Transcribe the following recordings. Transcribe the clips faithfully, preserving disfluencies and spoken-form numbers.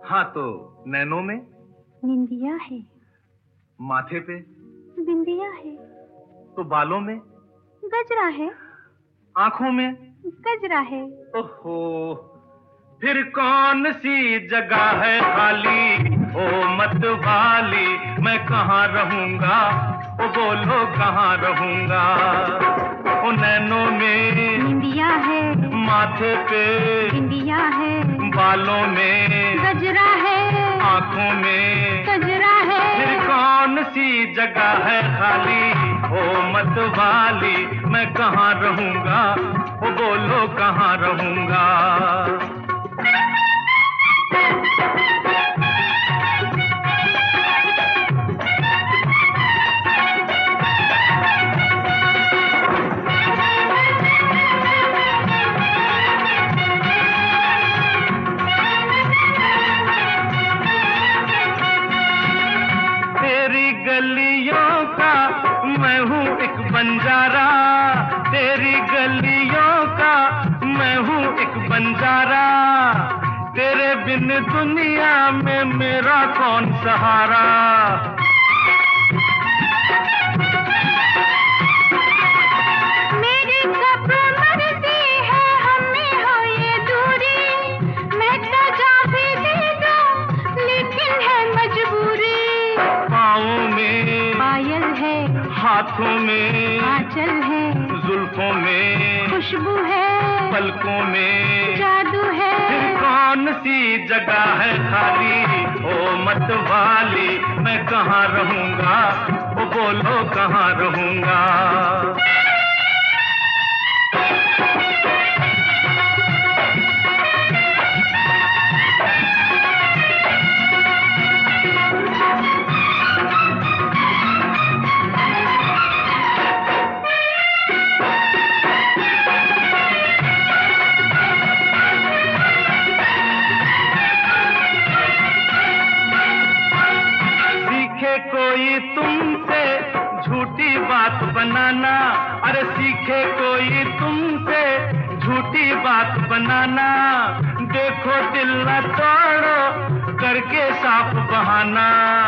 हाँ तो नैनों में निंदिया है, माथे पे बिंदिया है, तो बालों में गजरा है, आंखों में गजरा है। ओहो, फिर कौन सी जगह है खाली, ओ मत वाली, मैं कहाँ रहूंगा, ओ बोलो कहाँ रहूंगा। ओ नैनों में निंदिया है, माथे पे बिंदिया है, बालों में गजरा है, आंखों में गजरा है। फिर कौन सी जगह है खाली, ओ मत वाली, मैं कहाँ रहूंगा, ओ बोलो कहाँ रहूंगा। तेरी गलियों का मैं हूँ एक बंजारा, तेरी गलियों का मैं हूँ एक बंजारा, तेरे बिन दुनिया में मेरा कौन सहारा। मेरी कब मर्जी है हमें हो ये दूरी, मैं तो जा भी दे दूं लेकिन है मजबूरी। पाँवों में पायल है, हाथों में आंचल है, जुल्फों में खुशबू है, पलकों में जादू है। फिर कौन सी जगह है खाली, ओ मत वाली, मैं कहाँ रहूंगा, ओ बोलो कहाँ रहूंगा। कोई तुमसे झूठी बात बनाना, अरे सीखे कोई तुमसे झूठी बात बनाना, देखो दिल न तोड़ो करके साफ बहाना।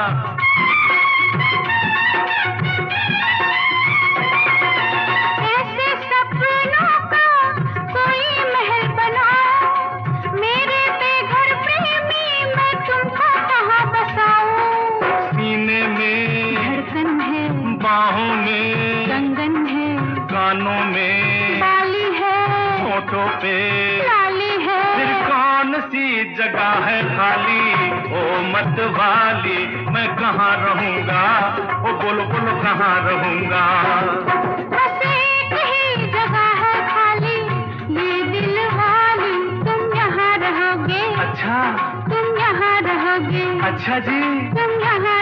ऐसे सपनों का कोई महल बनाओ, मेरे बेघर प्रेमी मैं तुमको कहाँ बसाऊं। सीने में धड़कन है, बाहों में कंगन है, कानों में बाली है, होठों पे लाली है। फिर कौन सी जगह है खाली, ओ मत वाली, मैं कहाँ रहूंगा, ओ बोलो बोलो कहाँ रहूंगा। बस एक ही जगह है खाली, ये दिल वाली, तुम यहाँ रहोगे। अच्छा तुम यहाँ रहोगे। अच्छा जी तुम यहाँ